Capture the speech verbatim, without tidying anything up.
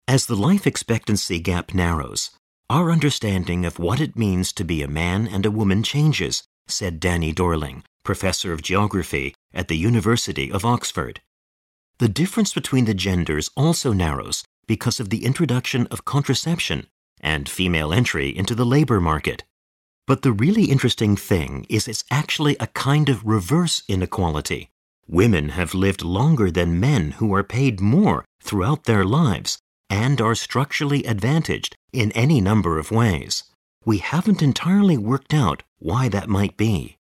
As the life expectancy gap narrows, our understanding of what it means to be a man and a woman changes, said Danny Dorling, professor of geography at the University of Oxford. The difference between the genders also narrows because of the introduction of contraception and female entry into the labor market. But the really interesting thing is it's actually a kind of reverse inequality. Women have lived longer than men who are paid more throughout their lives and are structurally advantaged in any number of ways. We haven't entirely worked out why that might be.